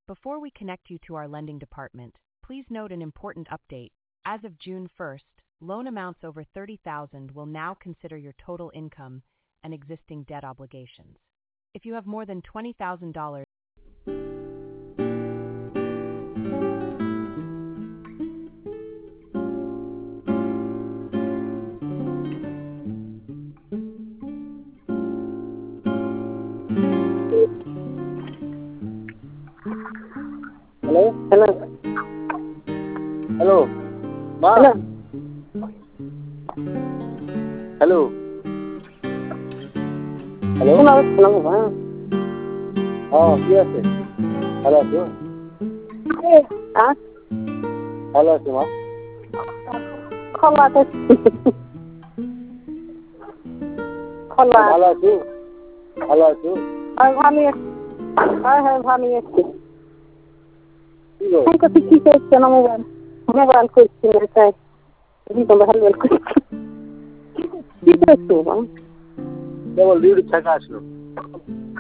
Before we connect you to our lending department, please note an important update. As of June 1st, loan amounts over $30,000 will now consider your total income and existing debt obligations. If you have more than $20,000, Hello. Hello. Ma. Hello. Hello. Oh, yes. Hello, sir. Hello, sir. Hello, Hello, sir. Hello, sir. I have honey. Hello. I'm going to keep it on mobile question. You can have a question. Keep it to one. Double duty check out.